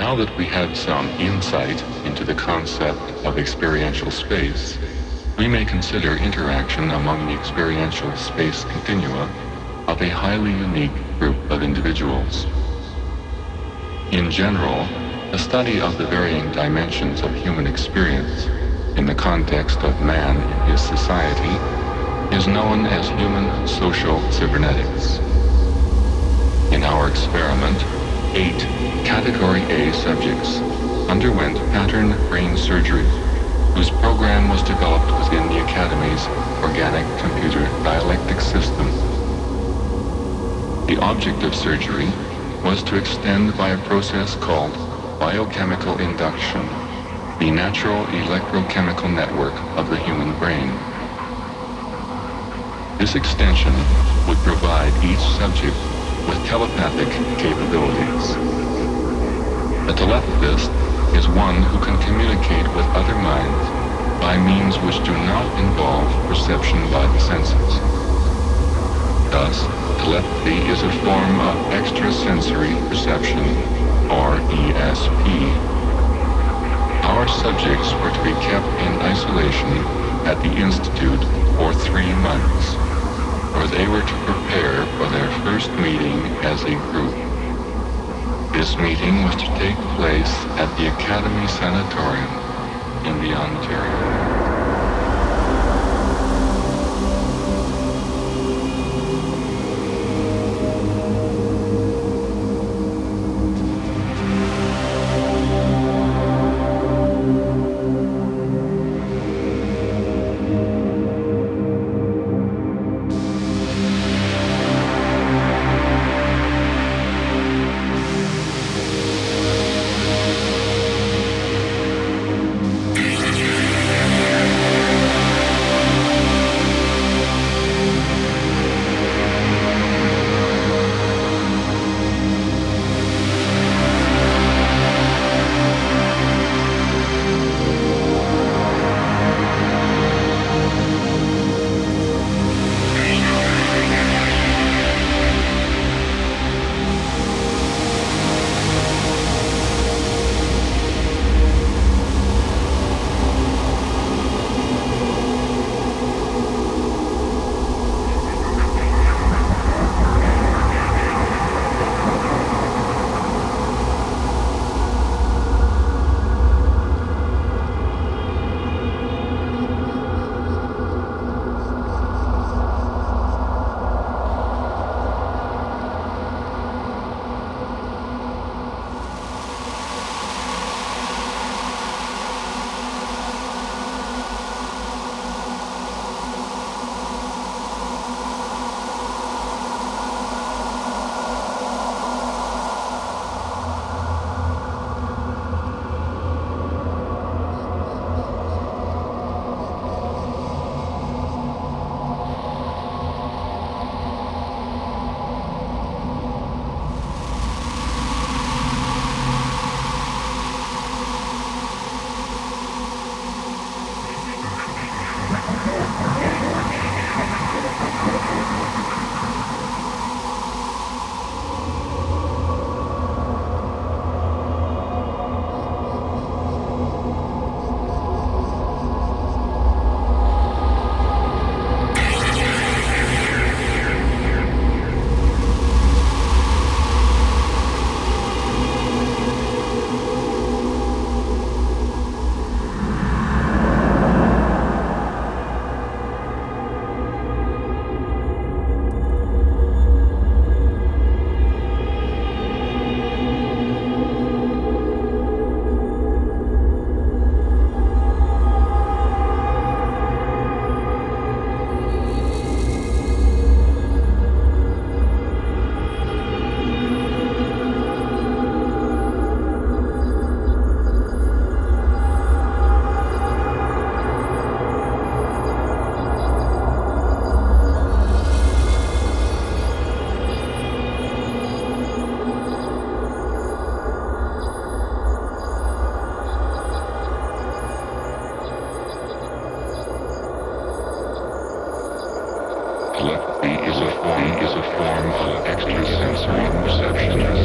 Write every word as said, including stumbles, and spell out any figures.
Now that we have some insight into the concept of experiential space, we may consider interaction among the experiential space continua of a highly unique group of individuals. In general, the study of the varying dimensions of human experience in the context of man in his society is known as human social cybernetics. In our experiment, eight Category A subjects underwent pattern brain surgery, whose program was developed within the Academy's organic computer dialectic system. The object of surgery was to extend by a process called biochemical induction the natural electrochemical network of the human brain. This extension would provide each subject with telepathic capabilities. A telepathist is one who can communicate with other minds by means which do not involve perception by the senses. Thus, telepathy is a form of extrasensory perception, or E S P. Our subjects were to be kept in isolation at the Institute for three months, where they were to prepare for their first meeting as a group. This meeting was to take place at the Academy Sanatorium in the Ontario. Telepathy is a form is a form of extrasensory perception.